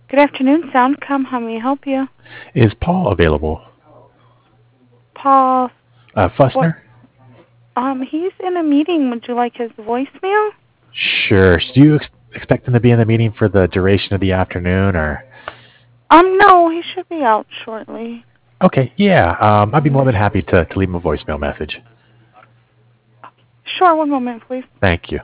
Good afternoon, Soundcom. How may I help you? Is Paul available? Paul, what? Fussner? He's in a meeting. Would you like his voicemail? Sure. Do you expect him to be in the meeting for the duration of the afternoon, or? No, he should be out shortly. Okay, yeah. I'd be more than happy to leave him a voicemail message. Sure, one moment, please. Thank you.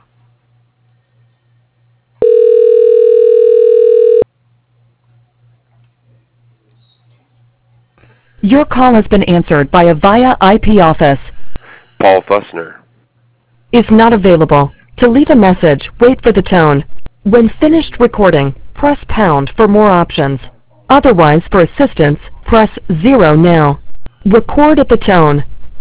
Your call has been answered by a VIA IP office. Paul Fussner Is not available. To leave a message, wait for the tone. When finished recording, press pound for more options. Otherwise, for assistance, press 0 now. Record at the tone.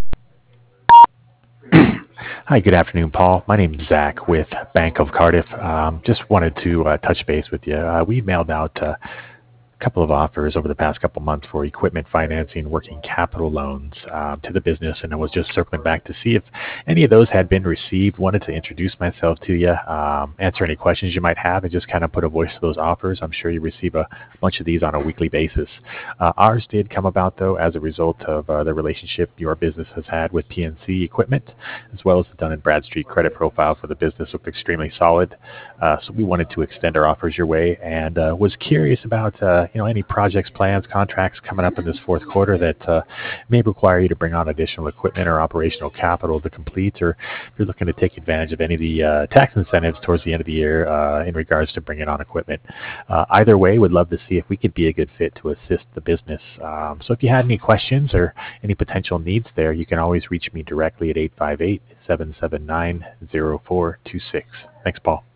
Hi, good afternoon, Paul. My name is Zach with Bank of Cardiff. Just wanted to touch base with you. We mailed out a couple of offers over the past couple months for equipment financing, working capital loans to the business, and I was just circling back to see if any of those had been received. Wanted to introduce myself to you, answer any questions you might have, and just kind of put a voice to those offers. I'm sure you receive a bunch of these on a weekly basis. Ours did come about, though, as a result of the relationship your business has had with PNC Equipment, as well as the Dun & Bradstreet credit profile for the business looked extremely solid. So we wanted to extend our offers your way, and was curious about any projects, plans, contracts coming up in this fourth quarter that may require you to bring on additional equipment or operational capital to complete, or if you're looking to take advantage of any of the tax incentives towards the end of the year in regards to bringing on equipment. Either way, would love to see if we could be a good fit to assist the business. So if you had any questions or any potential needs there, you can always reach me directly at 858-779-0426. Thanks, Paul.